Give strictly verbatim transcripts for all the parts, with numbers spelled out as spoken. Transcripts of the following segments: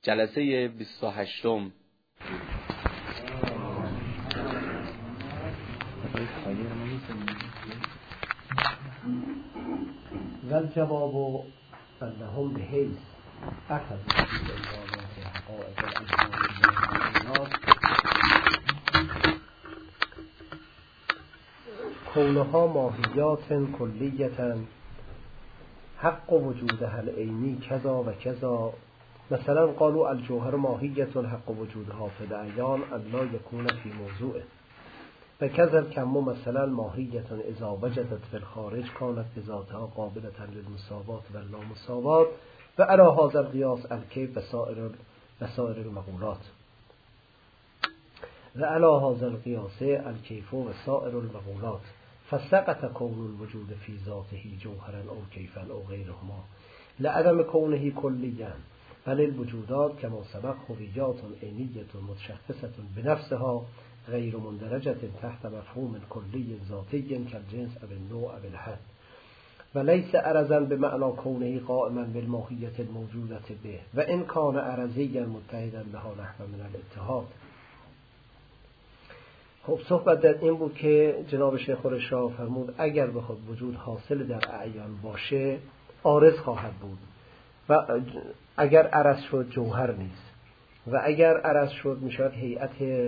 جلسه بیست و هشتم ول جواب انهم بحیث اخذ استنباطات حقائق الاسماء کونها ماهیات کلیتا حق وجودها العینی کذا و کذا. مثلا قالوا الجوهر ماهیت حق وجودها فی العیان الا یکون فی موضوعه و کذا الکم مثلا ماهیت اذا وجدت فی الخارج کانت بذاتها قابلة للمساوات و اللامساوات و علی هذا القیاس الکیف و سائر و سائر المقولات و علی هذا القیاس الکیف و سائر المقولات فسقط کون الوجود فی ذاته جوهرا او کیفا او غیرهما لعدم کونه کلیا بل الوجودات کما سبق هویات عینیه متشخصه بنفسها غیر مندرجه تحت مفهوم کلی ذاتی کالجنس او النوع او الحد و لیس عرضا بمعنى کونه قائما بالماهیت الموجوده به و ان کان عرضیا متحدا بها نحو من الاتحاد. خب صحبت در این بود که جناب شیخ الرشا فرمود اگر بخواد وجود حاصل در اعیان باشه عارض خواهد بود و اگر عرض شد جوهر نیست و اگر عرض شد میشود هیئت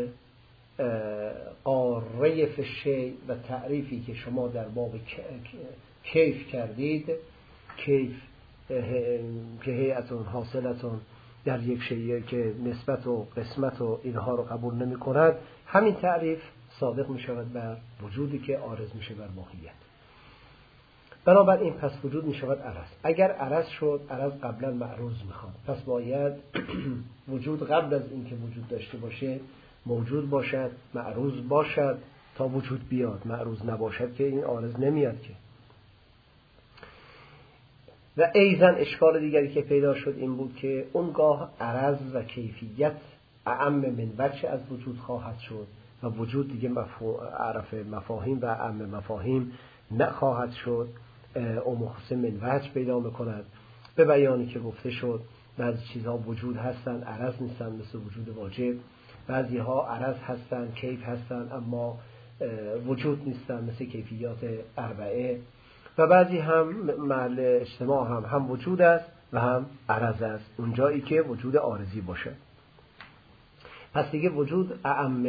قاره فشی و تعریفی که شما در باب کیف کردید کیف که هیئتون حاصلتون در یک شیء که نسبت و قسمت و اینها رو قبول نمی کند همین تعریف صادق می شود بر وجودی که عارض میشه بر ماهیت. بنابراین پس وجود می شود عرض. اگر عرض شد عرض قبلا معروض می خواد پس باید وجود قبل از اینکه وجود داشته باشه موجود باشد معروض باشد تا وجود بیاد. معروض نباشد که این عارض نمیاد که. و ایضا اشکال دیگری که پیدا شد این بود که اونگاه عرض و کیفیت اعم من وجه از وجود خواهد شد و وجود دیگه مفهوم عرف مفاهیم و اعم مفاهیم نخواهد شد او مخصم من وجه پیدا میکند به بیانی که گفته شد بعضی چیزها وجود هستن عرض نیستن مثل وجود واجب، بعضی ها عرض هستن کیف هستن اما وجود نیستن مثل کیفیات اربعه و بعضی هم محل اجتماع هم هم وجود است و هم عرض است اونجایی که وجود عارضی باشه. پس دیگه وجود اعم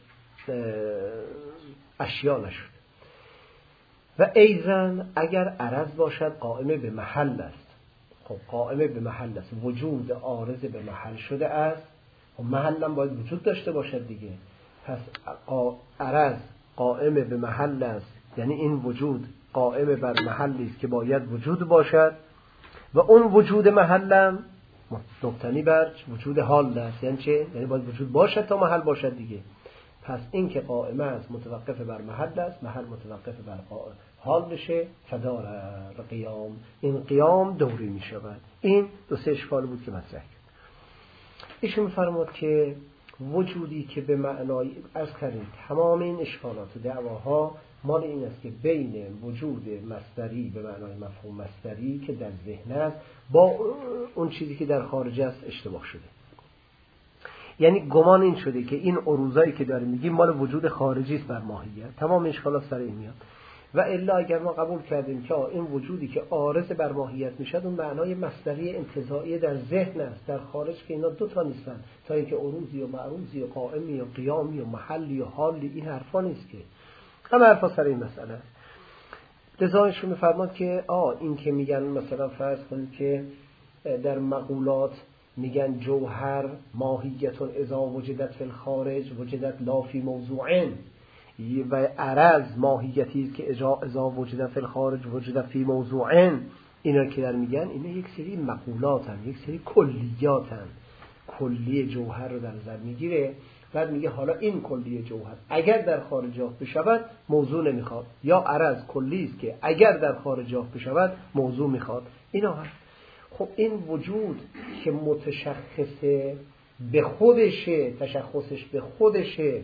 اشیا نشد. و ایضا اگر عرض باشد قائم به محل است. خب قائم به محل است وجود عارض به محل شده است خب محل هم باید وجود داشته باشد دیگه. پس عرض قائم به محل است یعنی این وجود قائم بر محلی است که باید وجود باشد و اون وجود محلم مبتنی بر وجود حال است. یعنی چه؟ یعنی باید وجود باشد تا محل باشد دیگه. پس این که قائم است متوقف بر محل است محل متوقف بر حال بشه فدار قیام این قیام دوری می شود. این دو سه اشکال بود که مطرح کرد. ایشون می‌فرماد که وجودی که به معنای عرض کردیم تمام این اشکالات و دعواها مال این است که بین وجود مصدری به معنای مفهوم مصدری که در ذهن است با اون چیزی که در خارج است اشتباه شده. یعنی گمان این شده که این عروضایی که داریم میگیم مال وجود خارجی است بر ماهیت. تمام اشکالات سر این میاد. و الا اگر ما قبول کردیم که این وجودی که عارض بر ماهیت میشد اون معنای مصدری انتزاعی در ذهن است، در خارج که اینا دو تا نیستن تا اینکه عروضی و معروضی و قائمی و قیامی و محلی و حالی این حرفا نیست که همه حرفا سر این مسئله است. لذایشون میفرماد که آه این که میگن مثلا فرض کنید که در مقولات میگن جوهر ماهیتون اذا وجدت فی الخارج وجدت لا فی موضوعین و عرض ماهیتی که اذا وجدت فی الخارج وجدت فی موضوعین اینا که در میگن اینا یک سری مقولاتن یک سری کلیاتن. کلی جوهر رو در نظر میگیره بعد میگه حالا این کلی جوهر اگر در خارجات بشود موضوع نمیخواد یا عرض کلی است که اگر در خارجات بشود موضوع میخواد. اینا هست. خب این وجود که متشخص به خودشه تشخصش به خودشه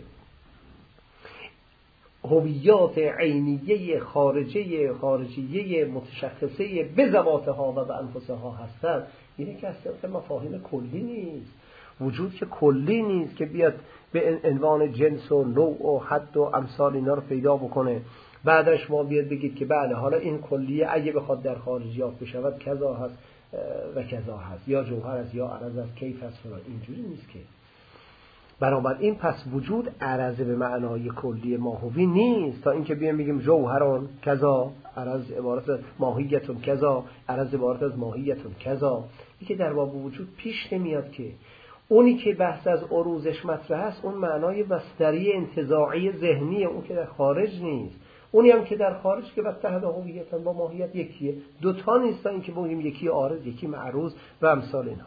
هویات عینیه خارجیه خارجیه متشخصه به ذواتها و به انفسها هستند اینه که اصلا مفاهیم کلی نیست. وجود که کلی نیست که بیاد به عنوان جنس و نوع و حد و امثال اینا رو پیدا بکنه، بعدش ما بیاد بگید که بله حالا این کلیه اگه بخواد در خارجیات بشود کذا هست و کذا هست، یا جوهر است یا عرض است کیف است فلان. اینجوری نیست که. بنابراین پس وجود عرض به معنای کلی ماهوی نیست تا اینکه بیام بگیم جوهران کذا، عرض عبارت از ماهیتون کذا، عرض عبارت از ماهیتون کذا. این که در باب وجود پیش نمیاد که. اونی که بحث از عروضش مطرح است اون معنای مصدری انتزاعی ذهنیه، اون که در خارج نیست. اونی هم که در خارج که وقت تحت هویتن با ماهیت یکیه، دوتا نیستن این که بگیم یکی عارض یکی معروض و امثال اینها.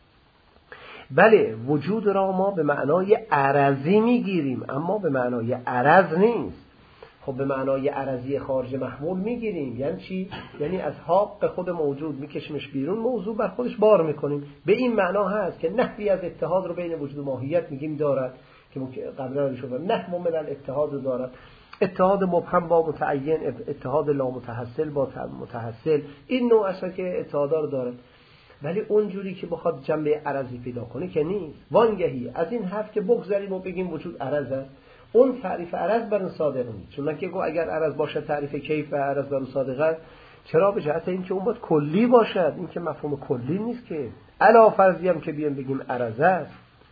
بله وجود را ما به معنای عرضی میگیریم اما به معنای عرض نیست. خب به معنای عرضی خارج محمول میگیریم، یعنی چی؟ یعنی از حق خود موجود میکشمش بیرون، موضوع بر خودش بار میکنیم. به این معنا هست که نحوی از اتحاد رو بین وجود و ماهیت میگیم دارد که قبلا شده نحو من الاتحاد دارد، اتحاد مبهم با متعین، اتحاد لا متحصل با متحصل، این نوع اصلا که اتحادا رو دارد. ولی اونجوری که بخواد جنبه عرضی پیدا کنه که نیست. وانگهی از این حرف که بگذاریم و بگیم وجود عرض است، اون تعریف عرض بر اون صادق نیست. چون که گو اگر عرض باشه تعریف کیف و عرض بر اون صادق است، چرا؟ به جهت این که اون باید کلی باشد. این که مفهوم کلی نیست که. علا فرضی هم که بیان بگیم عرض است،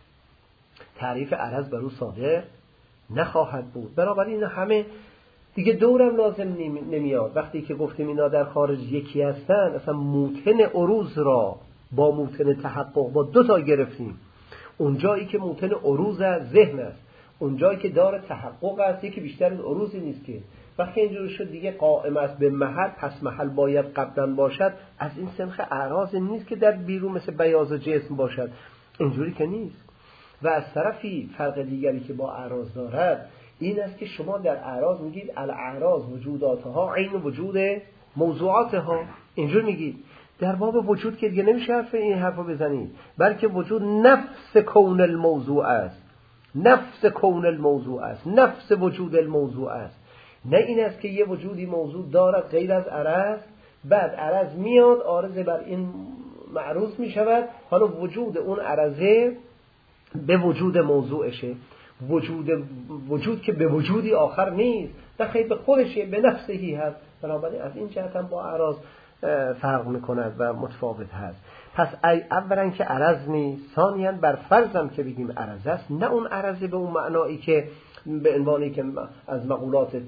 تعریف عرض بر اون صادق نخواهد بود. بنابراین این همه دیگه دورم لازم نمیاد. وقتی که گفتیم اینا در خارج یکی هستن، اصلا موتن عروض را با موتن تحقق با دو تا گرفتیم. اونجایی که موتن عروض ذهن است، اونجایی که دار تحقق است، یکی بیشتر از عروضی نیست که. وقتی اینجوری شد دیگه قائم است به محل، پس محل باید قبلا باشد. از این سنخ اعراض نیست که در بیرون مثل بیاض جسم باشد، اینجوری که نیست. و از طرفی فرق دیگری که با اعراض دارد این است که شما در اعراض میگید الاعراض وجوداتها عین وجود موضوعاتها، اینجور میگید. در باب وجود که دیگه نمیشه حرف این حرفو بزنید، بلکه وجود نفس کون الموضوع است، نفس کون الموضوع است، نفس وجود الموضوع است. نه این است که یه وجودی موضوع دارد غیر از عرض، بعد عرض میاد عارض بر این معروض میشود، حالا وجود اون عرضه به وجود موضوعشه. وجود وجود که به وجودی آخر نیست، نه خیلی به خودشه، به نفسهی هست. بنابراین از این جهت هم با اعراض فرق میکند و متفاوت هست. پس اولا که عرض نیست، ثانیاً بر فرضم که بگیم عرض است، نه اون عرضه به اون معنایی که به عنوانی که از مقولات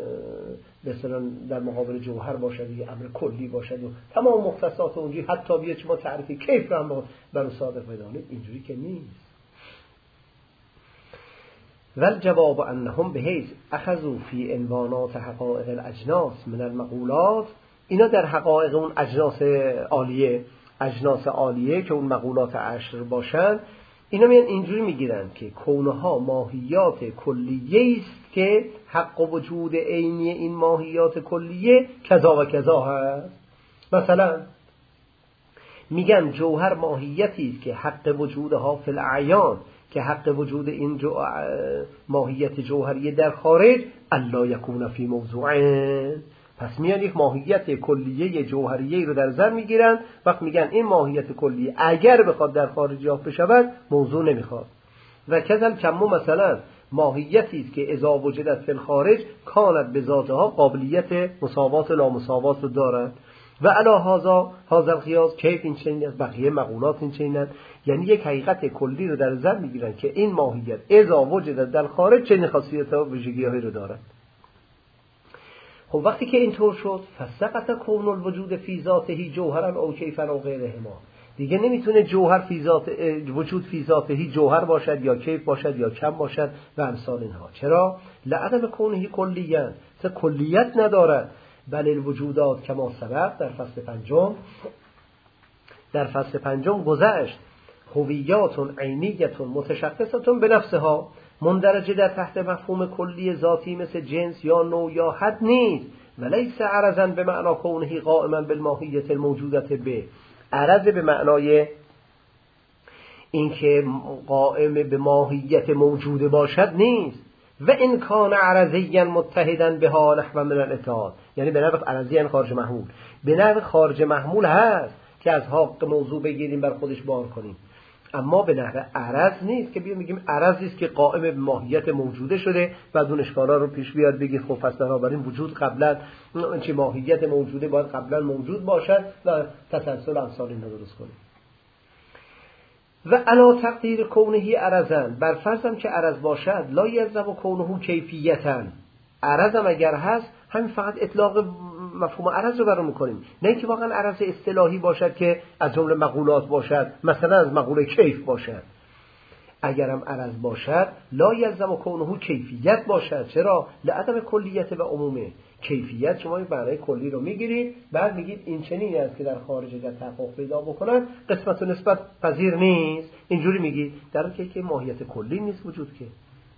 مثلا در مقابل جوهر باشد یا امر کلی باشد و تمام مختصات اونجوری، حتی بیاد شما تعریفی کیف رو هم برای صادق بدانید، اینجوری که نیست. والجواب انهم بحیث اخذوا فی عنوانات حقائق الاجناس من المقولات، اینا در حقایق اون اجناس عالیه، اجناس عالیه که اون مقولات عشر باشن، اینا میان اینجوری میگیرن که کونها ماهیات کلیه است که حق و وجود عینی این ماهیات کلیه کذا و کذا هست. مثلا میگن جوهر ماهیتی است که حق وجودها فی الاعیان، که حق وجود این جو ماهیت جوهریه در خارج الا یکون فی موضوعین. پس میان یک ماهیت کلیه جوهریه رو در نظر میگیرن، وقت میگن این ماهیت کلیه اگر بخواد در خارج یافت بشود موضوع نمیخواد. و کذل کمو مثلا ماهیتی است که اذا وجدت فی الخارج کانت بذاتها قابلیت مساوات و نامساوات رو دارد. و علا هذا هذا القیاس کیف این چنین از بقیه مقولات این چنینن، یعنی یک حقیقت کلی رو در نظر میگیرن که این ماهیت اذا وجدت در خارج چنین خاصیت‌ها و ویژگی‌هایی رو دارد. خب وقتی که اینطور شد فسقط کون الوجود فی ذاته جوهرا او کیفا او غیرهما، دیگه نمیتونه جوهر فی ذات وجود فی ذاته جوهر باشد یا کیف باشد یا کم باشد و امثال اینها. چرا؟ لعدم کونه کلیت، چه کلیت ندارد. بل الوجودات کما سبق در فصل پنجم در فصل پنجم گذشت هویات عینیت متشخصه به نفسها، مندرجه در تحت مفهوم کلی ذاتی مثل جنس یا نوع یا حد نیست. ولیس عرضا به معنا کونه قائما بالماهیت الموجودت به، عرض به معنای اینکه قائم به ماهیت موجود باشد نیست. و این کان عرضیاً متحداً بها نحو من الاتحاد، یعنی به نحو عرضیاً خارج محمول، به نحو خارج محمول هست که از حق موضوع بگیریم بر خودش بار کنیم. اما به نحو عرض نیست که بیایم میگیم عرضی است که قائم به ماهیت موجوده شده و اون اشکالا رو پیش بیاد بگید خب پس بنابراین وجود قبلا چه ماهیت موجوده باید قبلا موجود باشد و تسلسل امثال اینو درست کنیم. و علا تقدیر کونهی عرضن، بر فرضم که عرض باشد، لا یلزم کونه کیفیتن، عرضم اگر هست همین فقط اطلاق مفهوم عرض رو برام میکنیم، نه اینکه واقعا عرض اصطلاحی باشد که از جمله مقولات باشد، مثلا از مقوله کیف باشد. اگرم عرض باشد لا یلزم کونه کیفیت باشد. چرا؟ لعدم کلیت و عمومه. کیفیت شما این معنای کلی رو میگیرید بعد میگید این چنین است که در خارج در تحقق پیدا بکند، قسمت و نسبت پذیر نیست، اینجوری میگید، در حالی که ماهیت کلی نیست وجود که.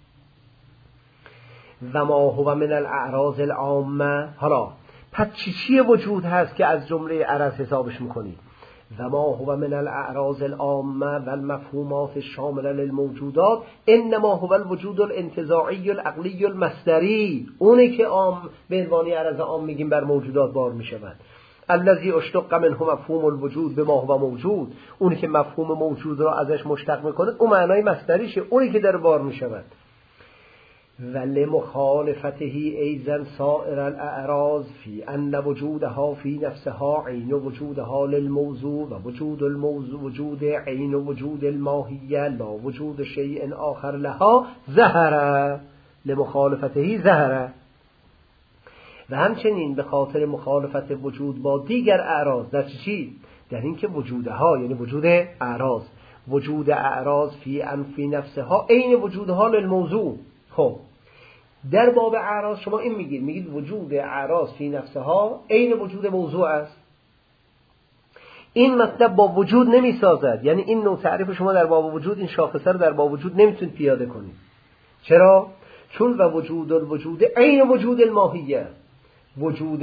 و ما هو من الاعراض العامه، حالا پس چی چی وجود هست که از جمله عرض حسابش میکنید؟ و ما هو من الاعراض العامه و المفهومات الشامله للموجودات انما هو الوجود الانتزاعی العقلی المصدری، اونی که عام به عنوان عرض عام میگیم بر موجودات بار میشود. الذي اشتق منه مفهوم الوجود به ما هو موجود، اونی که مفهوم موجود را ازش مشتق میکنه اون معنای مصدریشه، اونی که در بار میشود. ولی مخالفتهی ایزن سائر الاعراض فی ان وجودها فی نفسها عین وجودها للموضوع و وجود الموضوع وجود عین وجود الماهیه لا وجود شیء آخر لها ظهر لمخالفتهی ظهر. و همچنین به خاطر مخالفت وجود با دیگر اعراض در چی؟ در این که وجودها یعنی وجود اعراض وجود اعراض فی ان فی نفسها عین وجودها للموضوع. خب در باب اعراض شما این میگید میگید وجود اعراض فی نفسها عین وجود موضوع است. این مطلب با وجود نمیسازد، یعنی این نوع تعریف شما در باب وجود این شاخصه رو در باب وجود نمیتونید پیاده کنید. چرا؟ چون و وجود الوجود عین وجود الماهیه، وجود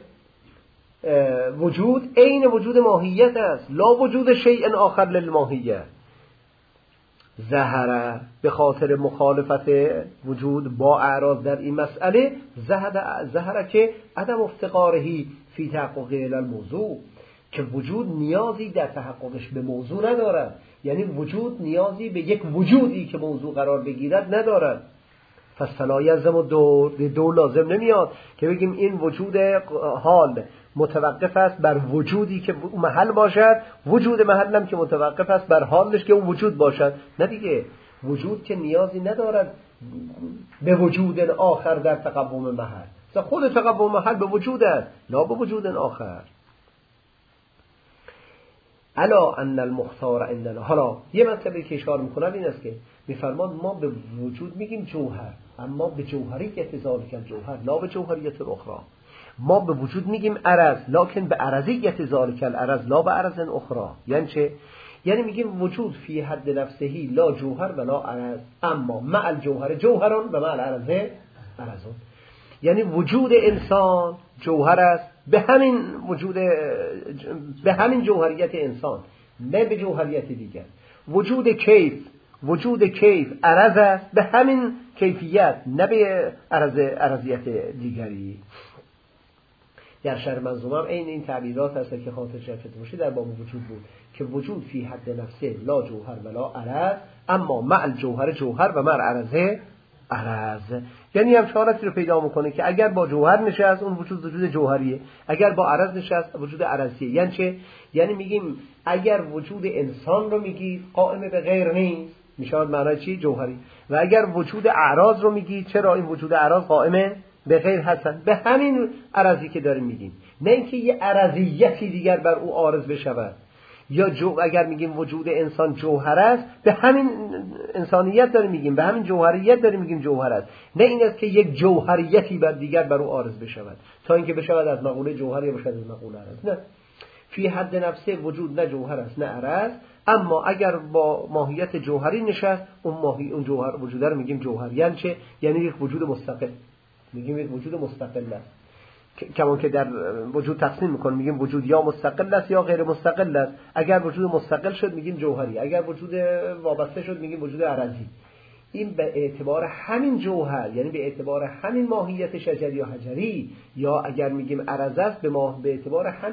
وجود عین وجود ماهیت است، لا وجود شیء آخر للماهیه. ظهر به خاطر مخالفت وجود با اعراض در این مسئله ظهر که عدم افتقارهی فی تحقق الموضوع، که وجود نیازی در تحققش به موضوع ندارد، یعنی وجود نیازی به یک وجودی که موضوع قرار بگیرد ندارد. پس فلا یلزم دور به دور لازم نمیاد که بگیم این وجود حال متوقف است بر وجودی که محل باشد، وجود محل هم که متوقف است بر حالش که اون وجود باشد. نه دیگه، وجود که نیازی ندارد به وجود آخر در تقوم محل، خود تقوم محل به وجود است لا به وجود آخر. الا ان المختار عندنا، حالا یه مطلبی که اشاره میکنم این است که میفرمان ما به وجود میگیم جوهر، اما به جوهریت ذالک الجوهر لا به جوهریت الاخرى. ما به وجود میگیم عرض لکن به عرضیت ذالک العرض لا به عرض اخرى. یعنی چه؟ یعنی میگیم وجود فی حد نفسهی لا جوهر ولا عرض، اما مع الجوهر جوهران و مع العرض عرضون. یعنی وجود انسان جوهر است به همین وجود به همین جوهریت انسان، نه به جوهریت دیگر. وجود کیف وجود کیف عرض است به همین کیفیت، نه به عرض عرضیت دیگری. در شرح منظومه هم این این تعبیرات هست که خاطر شرفت باشی در باب وجود بود که وجود فی حد نفسه لا جوهر ولا عرض، اما مع الجوهر جوهر و مع العرض عرض. یعنی هم شارتی رو پیدا میکنه که اگر با جوهر نشست اون وجود وجود جوهریه، اگر با عرض نشست وجود عرضیه. یعنی چه؟ یعنی میگیم اگر وجود انسان رو میگی قائم به غیر نیست، میشود معنای چی؟ جوهری. و اگر وجود اعراض رو میگی، چرا این وجود اعراض قائمه به غیر هستن؟ به همین عرضی که داریم میگیم، نه اینکه یه عرضیتی دیگر بر او عارض بشود. یا جو اگر میگیم وجود انسان جوهر است، به همین انسانیت داریم میگیم، به همین جوهریت داریم میگیم جوهر است، نه این است که یک جوهریتی بر دیگر بر او عارض بشود تا اینکه بشود از مقوله جوهر یا بشود از مقوله عرض. نه، فی حد نفسه وجود نه جوهر است نه عرض، اما اگر با ماهیت جوهری نشست اون ماهی اون جوهر وجود رو میگیم جوهر. یعنی چه؟ یعنی یک وجود مستقل، میگیم یک وجود مستقل است. کمان که در وجود تقسیم میکنیم میگیم وجود یا مستقل است یا غیر مستقل است. اگر وجود مستقل شد میگیم جوهری، اگر وجود وابسته شد میگیم وجود عرضی. این به اعتبار همین جوهر، یعنی به اعتبار همین ماهیت شجری یا حجری، یا اگر میگیم عرض است به ما به اعتبار همین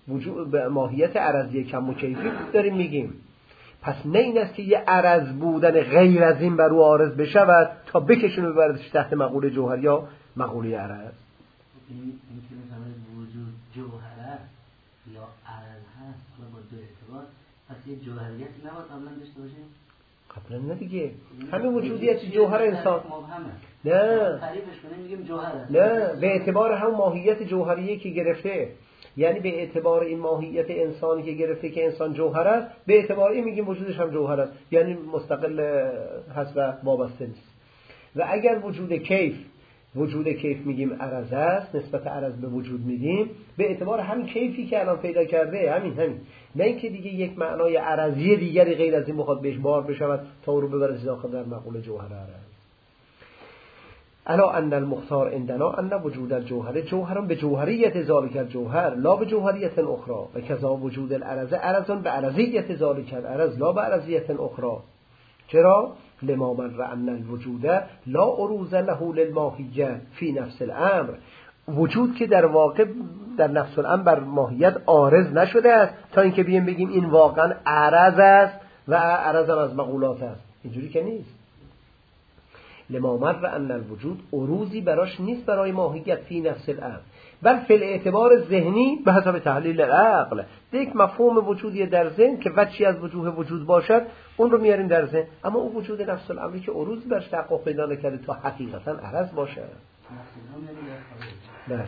وجود به ماهیت عرضی کم و کیفی داریم میگیم. پس نه این است که یه عرض بودن غیر از این بر او عارض بشود تا بکشونه ببردش تحت مقوله جوهر یا مقوله عرض. این این که مثلا وجود جوهر است یا عرض هست حالا با دو اعتبار، پس یه جوهریتی نباید قبلا داشته باشیم؟ قبلا نه دیگه، همین وجودیت جوهر انسان نه تعریفش کنیم میگیم جوهر است، نه به اعتبار هم ماهیت جوهریه که گرفته، یعنی به اعتبار این ماهیت انسانی که گرفته که انسان جوهر است، به اعتبار این میگیم وجودش هم جوهر است، یعنی مستقل هست و وابسته نیست. و اگر وجود کیف وجود کیف میگیم عرض است، نسبت عرض به وجود میدیم به اعتبار همین کیفی که الان پیدا کرده، همین همین نه اینکه دیگه یک معنای عرضی دیگری غیر از این بخواد بهش بار بشود تا او رو ببره داخل در مقوله جوهر عرض. الا ان المختار عندنا ان وجود الجوهر جوهر به جوهریت ذالک الجوهر لا به جوهریت اخرى و کذا وجود العرض عرض به عرضیت ذالک العرض لا به عرضیت اخرى. چرا؟ لما من رأن الوجود لا عروض له للماهیه فی نفس الامر، وجود که در واقع در نفس الامر بر ماهیت عارض نشده است تا اینکه بیایم بگیم این واقعا عرض است و عرض هم از مقولات است، اینجوری که نیست. لما من رأن الوجود عروضی براش نیست برای ماهیت فی نفس الامر، بل فی الاعتبار ذهنی به حسب تحلیل عقل. یک مفهوم وجودی در ذهن که وجهی از وجوه وجود باشد اون رو میاریم در ذهن، اما اون وجود نفس الامری که عروضی برش تحقق پیدا نکرده تا حقیقتا عرض باشه. بله.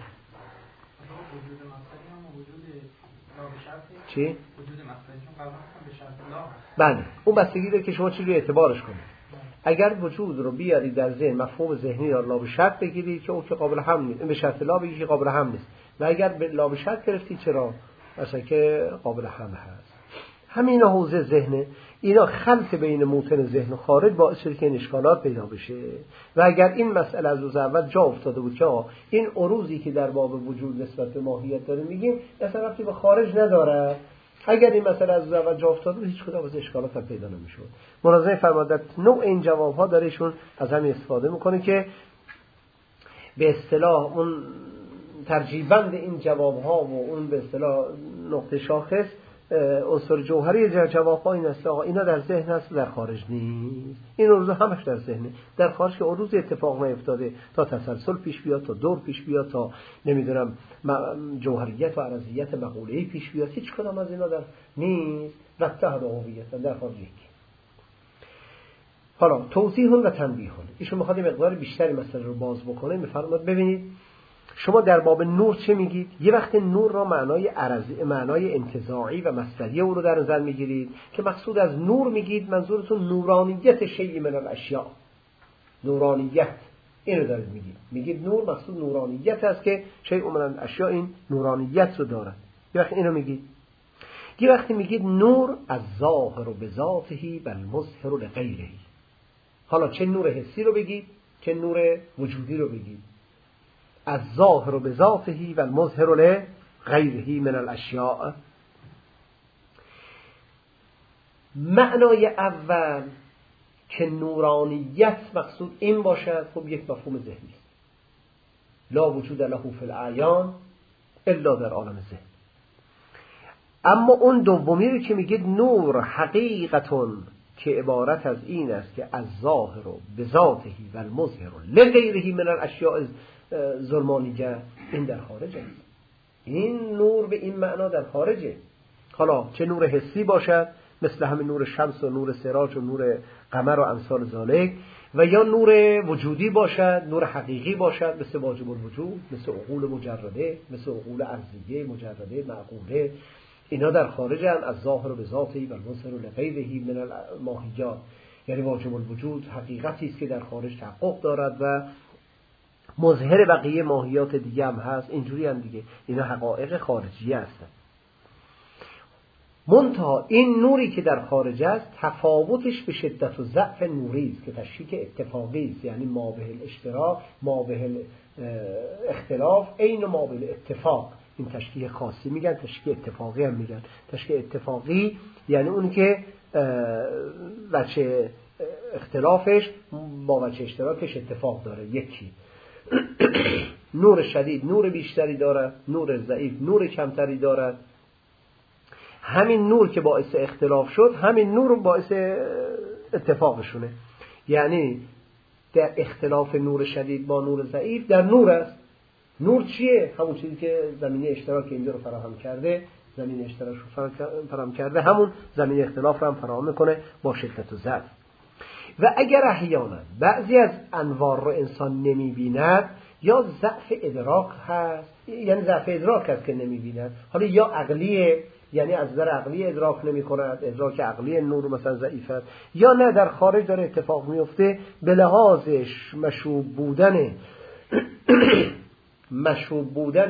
چی؟ وجود مقصدیشون قبلا به شرط لا. بله، اون بستگی داره که شما چی رو اعتبارش کنید. اگر وجود رو بیارید در ذهن مفهوم ذهنی را لا به شرط بگیرید که اون که قابل حمل نیست، به شرط لا بگیرید که قابل حمل نیست، و اگر به لا به شرط گرفتید چرا؟ مثلا که قابل حمل هست. همین حوزه ذهنه، اینا خلط بین موطن ذهن و خارج باعث شده که این اشکالات پیدا بشه. و اگر این مسئله از روز اول جا افتاده بود که این عروضی که در باب وجود نسبت به ماهیت داره میگیم اصلا ربطی به خارج نداره، اگر این مسئله از اول جا افتاده بود هیچ کدام از اشکالات هم پیدا نمیشد. مناظره فرمودن نوع این جواب ها داره ایشون از همین استفاده میکنه که به اصطلاح اون ترجیبند این جواب ها و اون به اصطلاح نقطه شاخص عنصر جوهری جواب ها این است آقا اینا در ذهن هست و در خارج نیست. این عروض همش در ذهنه، در خارج که عروض اتفاق نیفتاده تا تسلسل پیش بیاد، تا دور پیش بیاد، تا نمیدونم جوهریت و عرضیت مقوله‌ای پیش بیاد، هیچ کدام از اینا در نیست و اتحاد هویت در خارج یک. حالا توضیح و تنبیه. ایشون میخواد مقدار بیشتری مسئله رو باز بکنه. میفرماد ببینید شما در باب نور چه میگید؟ یه وقت نور را معنای عرضی، معنای انتزاعی و مصدری او رو در نظر میگیرید که مقصود از نور میگید منظورتون نورانیت شیء من الاشیاء، نورانیت این رو دارید میگید. میگید نور مقصود نورانیت است که شیء من الاشیاء این نورانیت رو دارد. یه وقت اینو میگید. یه وقتی میگید نور از ظاهر و بذاته بل مظهر لغیره. حالا چه نور حسی رو بگید چه نور وجودی رو بگید، از ظاهر و بذاته و المظهر لغیره من الاشیاء. معنای اول که نورانیت مقصود این باشد خب یک مفهوم ذهنی است، لا وجود له فی الاعیان الا در عالم ذهن. اما اون دومی رو که میگید نور حقیقتون که عبارت از این است که از ظاهر و بذاته و المظهر لغیره من الاشیاء ظلمانیه، این در خارج است. این نور به این معنا در خارجه. حالا چه نور حسی باشد مثل همین نور شمس و نور سراج و نور قمر و امثال ذالک، و یا نور وجودی باشد، نور حقیقی باشد مثل واجب الوجود، مثل عقول مجرده، مثل عقول ارضیه مجرده معقوله، اینا در خارج هم از ظاهر و بذاته و المظهر لغیره من الماهیات. یعنی واجب الوجود حقیقتی است که در خارج تحقق دارد و مظهر بقیه ماهیات دیگه هم هست. اینجوری هم دیگه اینا حقایق خارجی هستن. منتها این نوری که در خارج است تفاوتش به شدت و ضعف نوری است که تشکیک اتفاقی است، یعنی ما به الاشتراک ما به اختلاف عین ما به اتفاق. این تشکیک خاصی میگن، تشکیک اتفاقی هم میگن. تشکیک اتفاقی یعنی اون که وجه اختلافش با وجه اشتراکش اتفاق داره. یکی نور شدید نور بیشتری دارد، نور ضعیف نور کمتری دارد. همین نور که باعث اختلاف شد، همین نور باعث اتفاقشونه. یعنی در اختلاف نور شدید با نور ضعیف در نور است. نور چیه؟ همون چیزی که زمینه اشتراک اینجا رو فراهم کرده، زمینه اشتراک رو فراهم کرده، همون زمینه اختلاف رو هم فراهم میکنه با شدت و ضعف. و اگر احیانا بعضی از انوار رو انسان نمیبیند، یا ضعف ادراک هست، یعنی ضعف ادراک هست که نمیبیند، حالا یا عقلیه، یعنی از نظر عقلی ادراک نمی کند، ادراک عقلی نور مثلا ضعیف است، یا نه در خارج داره اتفاق میفته، به لحاظش مشوب بودن مشوب بودن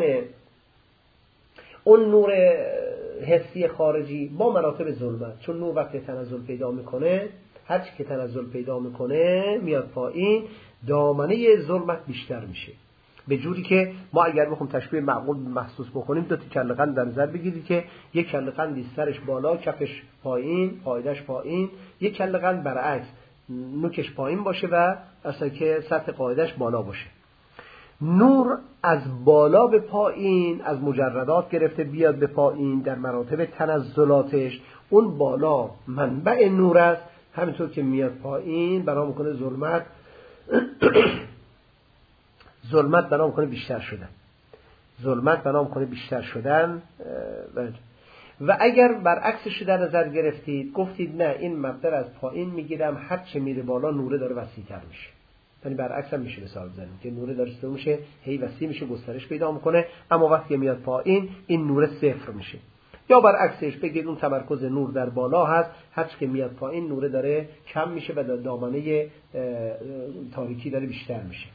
اون نور حسی خارجی با مراتب ظلمت. چون نور وقتی تنزل پیدا میکنه، هر چی که تنزل پیدا میکنه میاد پایین، دامنه ظلمت بیشتر میشه. به جوری که ما اگر بخوام تشبیه معقول محسوس بکنیم، دو تا کله قند در نظر بگیرید که یک کله قند سرش بالا، کفش پایین، قاعدش پایین، یک کله قند برعکس نوکش پایین باشه و اصلا که سطح قاعدش بالا باشه. نور از بالا به پایین، از مجردات گرفته بیاد به پایین در مراتب تنزلاتش، اون بالا منبع نور است. همینطور که میاد پایین بنا میکنه ظلمت ظلمت بنا میکنه بیشتر شدن ظلمت بنا میکنه بیشتر شدن و اگر برعکسش در نظر گرفتید، گفتید نه این مبدأ از پایین میگیرم، هر چه میره بالا نوره داره وسیع‌تر میشه. یعنی برعکس هم میشه مثال بزنیم که نوره داره استو میشه، هی وسیع میشه، گسترش پیدا میکنه، اما وقتی میاد پایین این نوره صفر میشه. یا برعکسش بگید اون تمرکز نور در بالا هست، هر چه که میاد پایین نوره داره کم میشه و در دامنه تاریکی داره بیشتر میشه.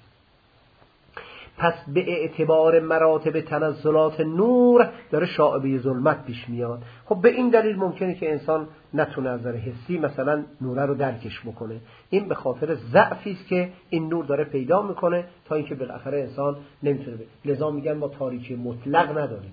پس به اعتبار مراتب تنزلات نور داره شائبه ظلمت پیش میاد. خب به این دلیل ممکنه که انسان نتونه از نظر حسی مثلا نوره رو درکش بکنه. این به خاطر ضعفی است که این نور داره پیدا میکنه تا اینکه بالاخره انسان نمیتونه بره. لذا میگن ما تاریکی مطلق نداریم.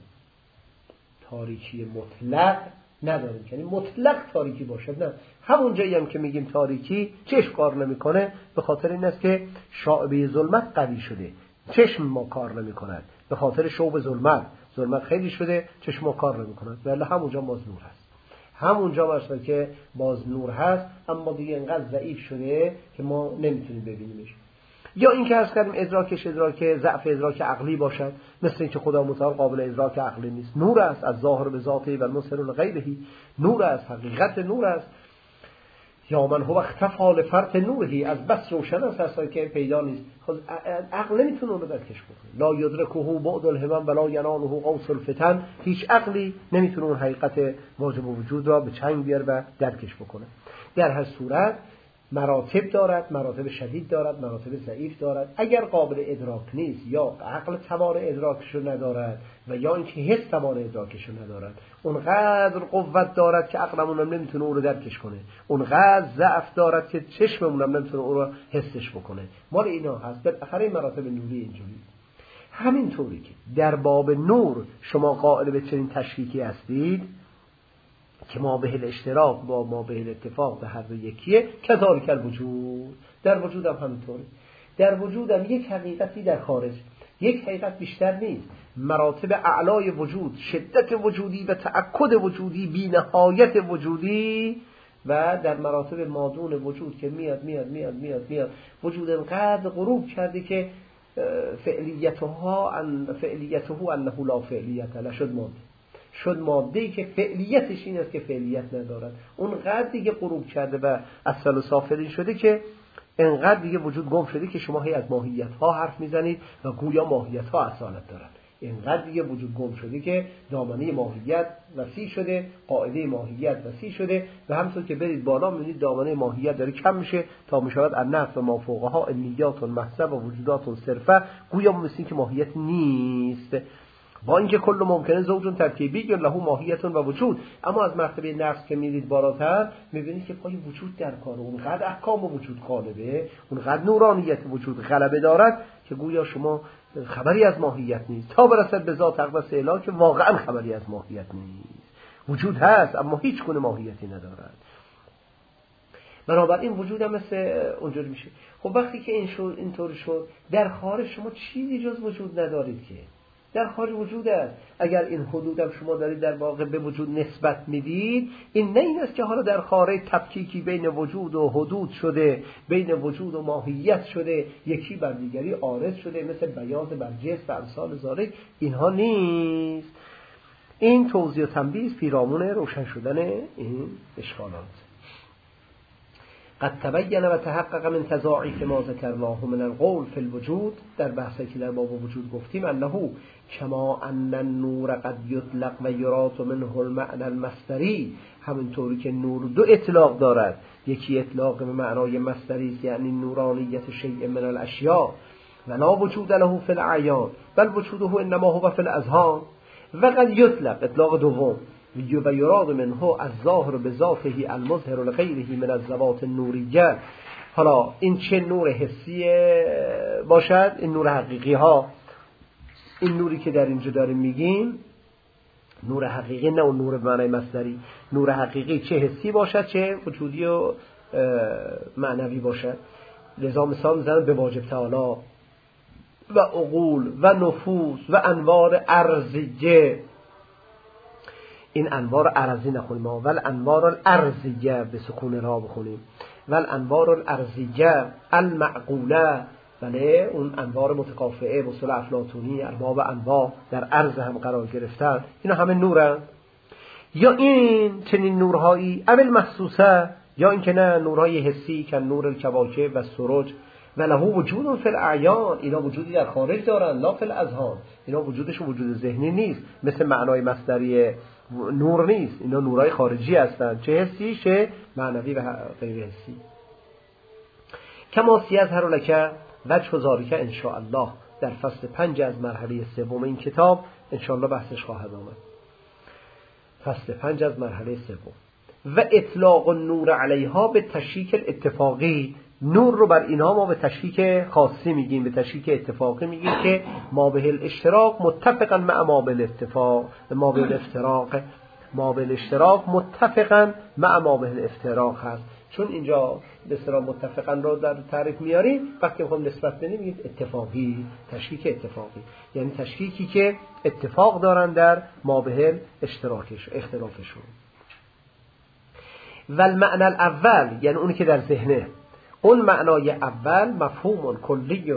تاریکی مطلق نداریم، یعنی مطلق تاریکی باشد نه. همون جایی هم که میگیم تاریکی چشم کار نمیکنه، به خاطر این است که شائبه ظلمت قوی شده، چشم ما کار نمی کند. به خاطر شوب ظلمت، ظلمت خیلی شده، چشم ما کار نمی کند. ولی همونجا باز نور هست، همونجا باشه که باز نور هست، اما دیگه انقدر ضعیف شده که ما نمیتونیم ببینیمش. یا این که از کردیم ادراکش ادراک ضعف ادراک عقلی باشد، مثل اینکه خدا متعال قابل ادراک عقلی نیست. نور است، از ظاهر به ذاته و مصر لغیره، نور است، حقیقت نور است. یا من هو اختفى لفرط نوره، از بس روشن است اصلا که پیدا نیست. خود عقل نمیتونه اون رو درکش بکنه. لا یدرکه بعد الهمم ولا یناله قوس الفتن، هیچ عقلی نمیتونه اون حقیقت واجب وجود را به چنگ بیاره و درکش بکنه. در هر صورت مراتب دارد، مراتب شدید دارد، مراتب ضعیف دارد. اگر قابل ادراک نیست، یا عقل توان ادراکش رو ندارد و یا اینکه حس توان ادراکش رو ندارد، اونقدر قوت دارد که عقلمون هم نمیتونه اون رو درکش کنه، اونقدر ضعف دارد که چشممون هم نمیتونه اون رو حسش بکنه. مال اینا هست. بالاخره مراتب نوری اینجوری. همینطوری که در باب نور شما قائل به چنین تشریکی هستید که ما به الاشتراک با ما به الاتفاق به هر دو یکیه، کذالک الوجود، در وجود هم همینطوره. در وجود هم یک حقیقتی در خارج، یک حقیقت بیشتر نیست. مراتب اعلای وجود، شدت وجودی و تأکد وجودی، بی نهایت وجودی، و در مراتب مادون وجود که میاد میاد میاد میاد میاد وجود انقدر غروب کرده که فعلیتها ان فعلیته انه لا فعلیت له، شد ماده شد ماده‌ای که فعلیتش این است که فعلیت ندارد. اونقدر دیگه غروب کرده و اسفل و سافلین شده که انقدر دیگه وجود گم شده که شما هی از ماهیت ها حرف میزنید و گویا ماهیت ها اصالت دارد. اینقدر دیگه وجود گم شده که دامنه ماهیت وسیع شده، قاعده ماهیت وسیع شده و همونطور که برید بالا میبینید دامنه ماهیت داره کم میشه تا میشود النفس و ما فوقها انیات محض و وجودات صرفه، گویا مثل که ماهیت نیست. با اینکه کل ممکنه زوجون ترکیبی یا له ماهیت و وجود، اما از مرتبه نفس که میرید بالاتر میبینید که پای وجود در کاره، اونقدر احکام وجود غالبه، اونقدر نورانیت وجود غلبه دارد که گویا شما خبری از ماهیت نیست تا برسد به ذات اقدس الهی که واقعا خبری از ماهیت نیست. وجود هست اما هیچ گونه ماهیتی ندارد. بنابراین وجود هم مثل اونجوری میشه. خب وقتی که این شد اینطور شد، در خارج شما چیزی جز وجود ندارید که در خارج وجود است. اگر این حدود هم شما دارید در واقع به وجود نسبت میدید، این نه این است که حالا در خارج تفکیکی بین وجود و حدود شده، بین وجود و ماهیت شده، یکی بر دیگری عارض شده، مثل بیاض بر جسم و امثال ذالک. اینها نیست. این توضیح و تنبیه پیرامون روشن شدن این اشکالات. قد تبین و تحقق من تضاعیف ما ذکرناه من القول فی الوجود، در بحثی که در باب وجود گفتیم، انه کما ان النور قد یطلق و یراد منه المعنى المصدری، همونطوری که نور دو اطلاق دارد، یکی اطلاق به معنای مصدری است، یعنی نورانیت شیء من الاشیاء، و لا وجود له فی الاعیان بل وجوده انما هو فی الاذهان، و قد یطلق اطلاق دوم و یراد منه الظاهر بذاته المظهر لغیره من الذوات النوریه. حالا این چه نور حسی باشد، این نور حقیقی ها، این نوری که در اینجا داریم میگیم نور حقیقی، نه اون نور به معنای مصدری، نور حقیقی چه حسی باشد چه وجودی و معنوی باشد. لذا مثال میزنم به واجب تعالی و عقول و نفوس و انوار ارضیه. این انوار ارضی نخونیم، ول انوار الارضیه به سکون را بخونیم، ول انوار الارضیه المعقوله، بله اون انوار متکافئه به اصول افلاطونی، ارباب انواع در عرض هم قرار گرفتن، اینا همه نورن. یا این چنین نورهایی اول محسوسه، یا این که نه نورهای حسی که نور الکواکب و سروج، و له وجود فی الاعیان، اینا وجودی در خارج دارن، لا فی الاذهان، اینا وجودش وجود ذهنی نیست، مثل معنای مصدری نور نیست، اینا نورهای خارجی هستند، چه حسی چه معنوی و غیر حسی. کما سیظهر لک وجه ذلک ان شاء الله، در فصل پنج از مرحله سوم این کتاب ان شاء الله بحثش خواهد آمد. فصل پنج از مرحله سوم. و اطلاق النور علیها به تشریک اتفاقی، نور رو بر اینها ما به تشریک خاصی میگیم، به تشریک اتفاقی میگیم که ما به الاشتراک متفقا مع ما به الاتفاق، ما به الافتراق، ما به الاشتراک متفقا مع ما به الافتراق هست. چون اینجا به اصطلاح متفقا رو در تعریف میاریم، وقتی میخوام نسبت بدیم میگیم اتفاقی، تشریک اتفاقی، یعنی تشریکی که اتفاق دارن در ما به اشتراکش، اختلافشون. و المعنى الاول، یعنی اونی که در ذهنه، اون معنای اول مفهوم کلی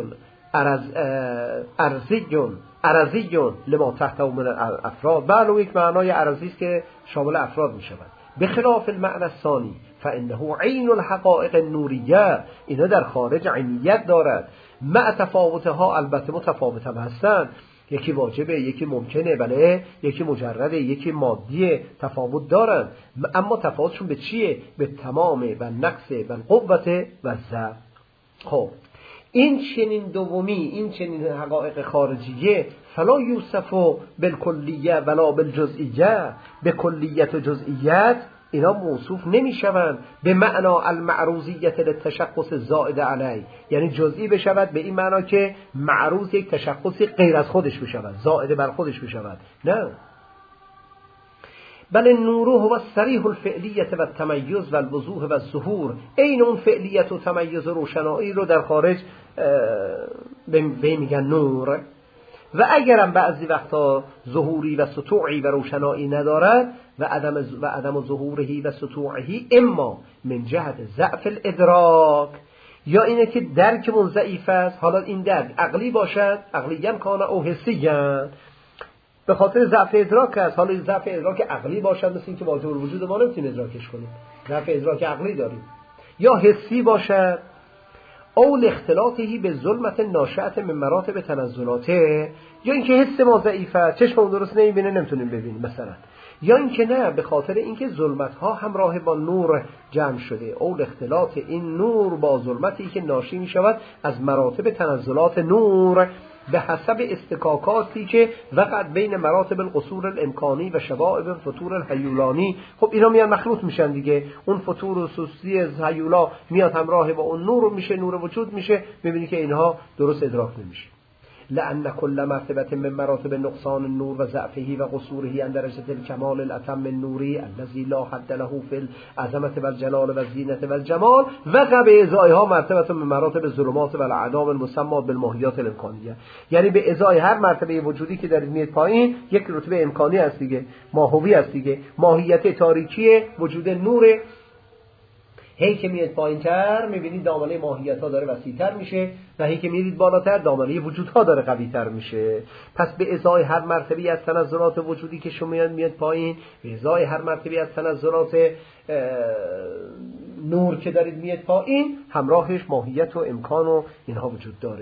ارزی ارزی لما تحت من الافراد، بله یک معنای ارزی است که شامل افراد می شود. بخلاف المعنى الثانی فانه عین الحقائق النوریه، اینا در خارج عینیت دارد، مع تفاوتها، البته متفاوت هم هستند، یکی واجبه، یکی ممکنه، بله یکی مجرده، یکی مادیه، تفاوت دارن، اما تفاوتشون به چیه؟ به تمام و نقص و قوت و ضعف. خب این چنین دومی، این چنین حقایق خارجیه، فلا یوصف بالکلیه ولا بالجزئیه، به کلیت و جزئیت اینا موصوف نمی شوند به معنا المعروضیت للتشخص زائد علی، یعنی جزئی بشود به این معنا که معروض یک تشخصی غیر از خودش بشود، زائد بر خودش بشود، نه، بل النور هو الصریح الفعلیت و التمیز و الوضوح و الظهور، این اون فعلیت و تمیز و روشنایی رو در خارج به میگن نور. و اگرم بعضی وقتا ظهوری و سطوعی و روشنایی ندارد و عدم و عدم ظهوری و سطوعی اما من جهت ضعف الادراک، یا اینه که درک من ضعیف است، حالا این درک عقلی باشد، عقلی هم کانه او حسی هم، به خاطر ضعف ادراک است، حالا این ضعف ادراک عقلی باشد، مثل این که واجب الوجود ما نمیتونیم ادراکش کنیم، ضعف ادراک عقلی داریم، یا حسی باشد، او لاختلاطهی به ظلمت ناشئت من مراتب تنزلاته، یا اینکه حس ما ضعیفه، چشممون درست نمیبینه نمیتونیم ببینیم مثلا، یا اینکه نه به خاطر اینکه ظلمت ها همراه با نور جمع شده، او لاختلاط این نور با ظلمتی که ناشی میشود از مراتب تنزلات نور به حسب استکاکاتی که وقت بین مراتب القصور الامکانی و شوائب فطور الهیولانی. خب اینا میان مخلوط میشن دیگه، اون فطور و سوسی از هیولا میاد همراه با اون نور میشه، نور وجود میشه، میبینی که اینها درست ادراک نمیشه. لأن كل مرتبة من مراتب نقصان النور و ضعفه و قصوره عند درجة الكمال الأتم النوری الذي لا حد له في العظمة والجلال والزینة والجمال وقع بإزایها مرتبة من مراتب الظلمات و الأعدام المسمى بالماهیات الامکانیه. یعنی به ازای هر مرتبه وجودی که دارید میاد پایین یک رتبه امکانی هست دیگه، ماهوی هست دیگه، ماهیت تاریکی وجود نور. هی که میاد پایین‌تر می‌بینید دامنه ماهیت‌ها داره وسیع‌تر میشه و هی که میرید بالاتر دامنه وجودها داره قوی‌تر میشه. پس به ازای هر مرتبه از تنزلات وجودی که شما میاد میاد پایین، به ازای هر مرتبه از تنزلات نور که دارید میاد پایین، همراهش ماهیت و امکان و اینها وجود داره.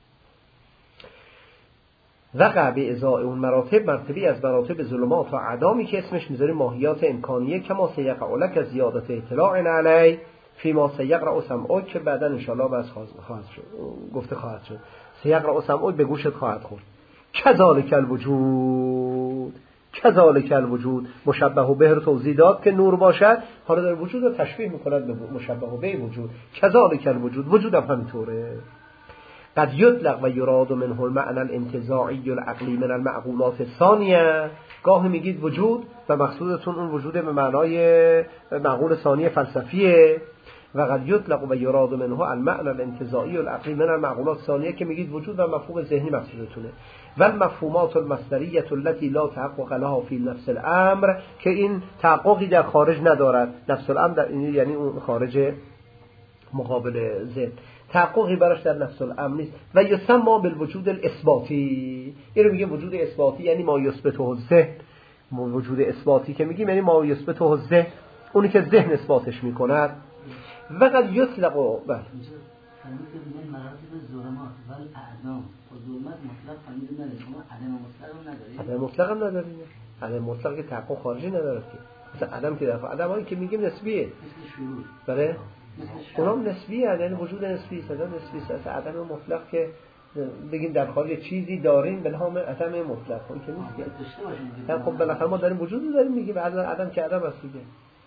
وقع به ازای اون مراتب مرتبه از مراتب ظلمات و اعدامی که اسمش میذاریم ماهیات امکانیه کما سیقع لک زیادت اطلاع علی فیما سیقرأ سمعک که بعدا ان شاء الله بس خواهد شد گفته خواهد شد. سیقرأ سمعک به گوشت خواهد خورد. کذالک الوجود کذالک الوجود مشبه به توضیح داد که نور باشد، حالا در وجود رو تشبیه میکند به مشبه به وجود. کذالک الوجود وجود هم همینطوره. قد یطلق و یراد منه المعنى الانتزاعی العقلی من المعقولات الثانیه. گاه میگید وجود و مقصودتون اون وجود به معنای معقول ثانی فلسفیه. و قد یطلق و یراد منه المعنى الانتزاعی العقلی من المعقولات الثانیه که میگید وجود و مفهوم ذهنی مقصودتونه. و المفهومات المصدریه التي لا تحقق لها فی نفس الامر که این تحققی در خارج ندارد. نفس الامر در این یعنی اون خارج مقابل ذهن، تحققی براش در نفس الامر نیست. و یسمى بالوجود الاثباتی، این رو میگیم وجود اثباتی یعنی ما یثبته الذهن. وجود اثباتی که میگیم یعنی ما یثبته الذهن، اونی که ذهن اثباتش میکند. و قد یطلق بله فرمودید مراتب ظلمات و الاعدام و ظلمت مطلق فرمودید نداره، شما عدم مطلق هم ندارید. عدم مطلق هم ندارید. عدم مطلق که تحقق خارجی نداره که. مثلا عدم که در عدمایی که میگیم نسبیه. مثل شروع. بله. اونام نسبیه، یعنی وجود نسبی است. عدم نسبی است. عدم مطلق که بگیم در خارج چیزی داریم به نام عدم مطلق، اون که نیست که. خب بالاخره ما داریم وجود رو داریم میگیم عدم که عدم است دیگه.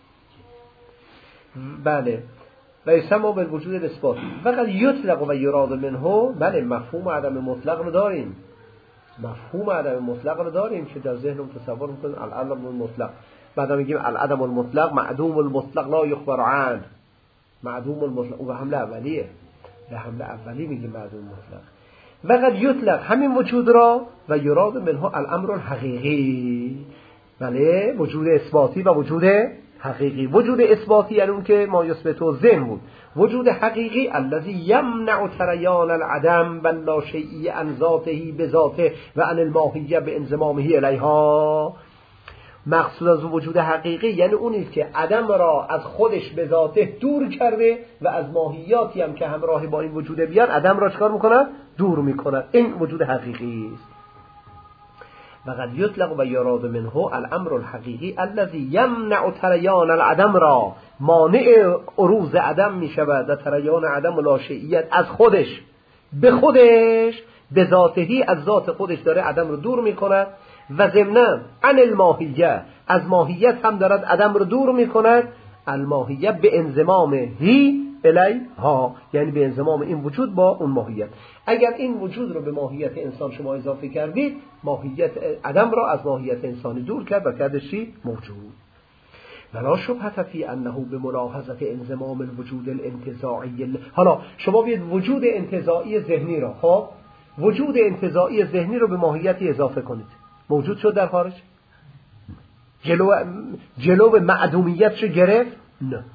بله. و یسمى بالوجود الاثباتی. وقد یطلق و یراد منه، بله مفهوم عدم مطلق رو داریم. مفهوم عدم مطلق رو داریم که در ذهنم تصور میکنیم العدم المطلق. بعدا میگیم العدم المطلق معدوم المطلق لا یخبر عنه. معدوم المطلق و حمله اولیه. به حمله اولی میگیم معدوم مطلق. وقد یطلق همین وجود را و یراد منه الامر الحقیقی، بله وجود اثباتی و وجود حقیقی. وجود اثباتی یعنی اون که ما یثبته ذهن بود. وجود حقیقی الذی یمنع تریان العدم و لا شیئی عن ذاته بذاته و عن الماهیه بانضمامه الیها. مقصود از وجود حقیقی یعنی اونی که عدم را از خودش به ذاته دور کرده و از ماهیاتی هم که همراه با این وجود بیان عدم را چکار میکنه؟ دور میکنه. این وجود حقیقی است. و قد یطلق و یراد منه الامر الحقیقی الذی یمنع تریان العدم را، مانع عروض عدم می شود و تریان عدم لا شیئیت از خودش به خودش به ذاتهی از ذات خودش داره عدم رو دور می کند. و ضمناً عن الماهیه از ماهیت هم دارد عدم رو دور می کند. الماهیه به انضمام هی الیها، یعنی به انضمام این وجود با اون ماهیت. اگر این وجود رو به ماهیت انسان شما اضافه کردید، ماهیت عدم را از ماهیت انسانی دور کرد و کردش چی؟ موجود. ولا شبهه فی انه بملاحظه انضمام الوجود الانتزاعی. حالا شما بیاید وجود انتزاعی ذهنی را، خب وجود انتزاعی ذهنی رو به ماهیتی اضافه کنید، موجود شد در خارج؟ جلو جلو به معدومیتش گرفت؟ نه.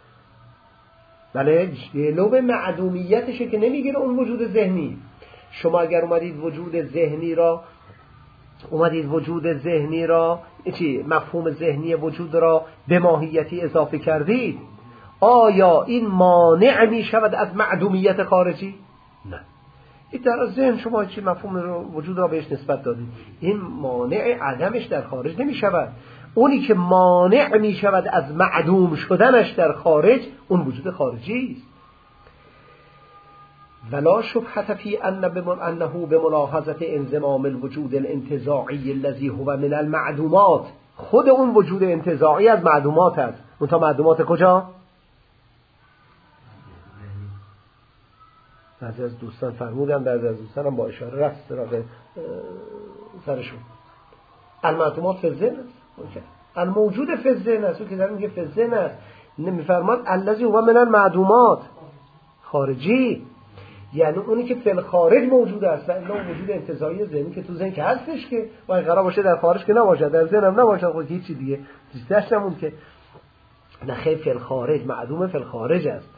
بله جلو به معدومیتش که نمیگیره اون وجود ذهنی. شما اگر اومدید وجود ذهنی را اومدید وجود ذهنی را چی مفهوم ذهنی وجود را به ماهیتی اضافه کردید، آیا این مانع می شود از معدومیت خارجی؟ نه. این در ذهن شما چی مفهوم وجود را بهش نسبت دادید، این مانع عدمش در خارج نمی شود. اونی که مانع می شود از معدوم شدنش در خارج اون وجود خارجی است. ولا شبهه فی ان بمن انه بملاحظه انضمام الوجود الانتزاعی الذي هو من المعدومات، خود اون وجود انتزاعی از معدومات است. اون تا معدومات کجا؟ بعضی از دوستان فرمودن، بعضی از دوستان هم با اشاره رفت سراغ سرشون. المعدومات فی الذهن است، الموجود فی الذهن است. اون که داره میگه فی الذهن است، نمیفرماد الذی هو من المعدومات خارجی، یعنی اونی که فی الخارج موجود است و الا وجود انتزاعی ذهنی که تو ذهن که هستش که وای قرار باشه در خارج که نباشه، در ذهن هم نباشه، خب هیچ چی دیگه چیزش نمون که نخیر فی الخارج معدوم فی الخارج است.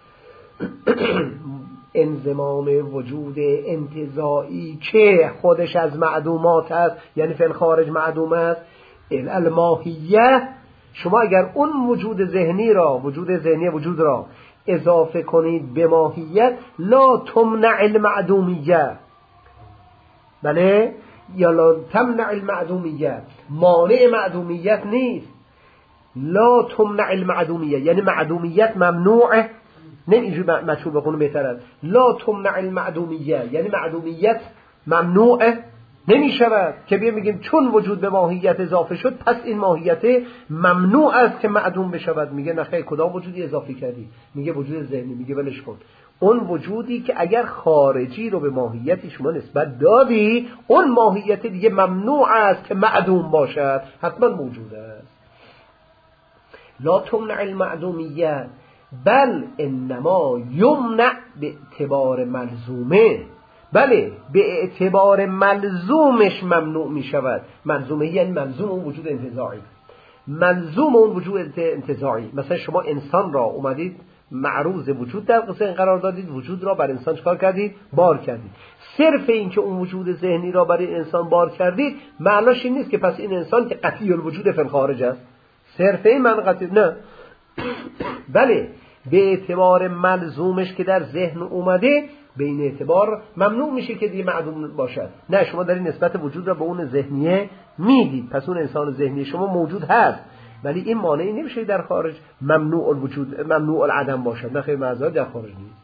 انضمام وجود انتزاعی که خودش از معدومات است، یعنی فی الخارج معدوم است. الماهیه، شما اگر اون وجود ذهنی را وجود ذهنی وجود را اضافه کنید به ماهیت، لا تمنع المعدومیه، بله، یا لا تمنع المعدومیه، مانع معدومیت نیست. لا تمنع المعدومیه یعنی معدومیت ممنوعه، نمیجوری مشهور بخونه بهتر است. لا تمنع المعدومیه یعنی معدومیت ممنوعه، نمی شود که بیا میگیم چون وجود به ماهیت اضافه شد پس این ماهیت ممنوع است که معدوم بشود. میگه نخیر، کدام وجودی اضافه کردی؟ میگه وجود ذهنی. میگه ولش کن، اون وجودی که اگر خارجی رو به ماهیتی شما نسبت دادی، اون ماهیت دیگه ممنوع است که معدوم باشد، حتما موجود است. لا تمنع المعدومیت بل انما یمنع به اعتبار ملزومه، بله به اعتبار ملزومش ممنوع می شود. ملزومه یعنی ملزوم اون وجود انتزاعی، ملزوم اون وجود انتزاعی. مثلا شما انسان را اومدید معروض وجود در قصه قرار دادید، وجود را بر انسان چکار کردید؟ بار کردید. صرف این که اون وجود ذهنی را برای انسان بار کردید معناش این نیست که پس این انسان که قطعی الوجود فی الخارج است. صرف این معنی قطعی نه، بله به اعتبار ملزومش که در ذهن اومده به این اعتبار ممنوع میشه که دیگه معدوم باشد. نه، شما دارید نسبت وجود را به اون ذهنیه میدید، پس اون انسان ذهنی شما موجود هست، ولی این مانعی نمیشه در خارج ممنوع الوجود ممنوع العدم باشد. نه خیر، معذرت، در خارج نیست.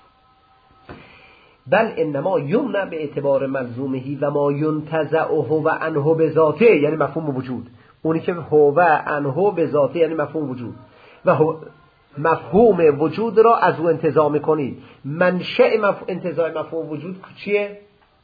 بل انما یمنع به اعتبار ملزومهی و ما ینتزعه و عنه بذاته یعنی مفهوم وجود. اونی که هو و عنه بذاته یعنی مفهوم وجود و هو مفهوم وجود را از او انتزاع میکنید. منشأ مف... انتزاع مفهوم وجود چیه؟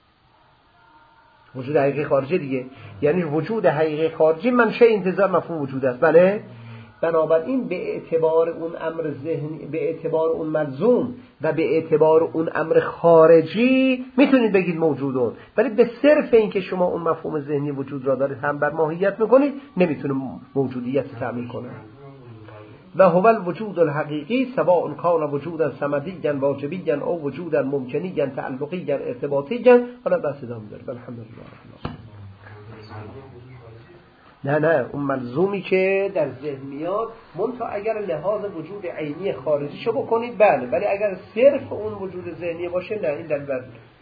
وجود حقیقی خارجی دیگه، یعنی وجود حقیقی خارجی منشأ انتزاع مفهوم وجود است. بله، بنابراین به اعتبار اون امر ذهنی، به اعتبار اون ملزوم و به اعتبار اون امر خارجی میتونید بگید موجودون، ولی به صرف این که شما اون مفهوم ذهنی وجود را دارید هم بر ماهیت میکنید نمیتونه موجودیت تعمین کنه. و هو الوجود الحقیقی سواء کان وجودا صمدیا واجبیا او وجودا ممکنیا تعلقیا ارتباطیا. حالا بحث ادامه داره. الحمدلله. نه نه اون ملزومی که در ذهن میاد منتها اگر لحاظ وجود عینی خارجی شو بکنید بله، ولی اگر صرف اون وجود ذهنی باشه نه، این در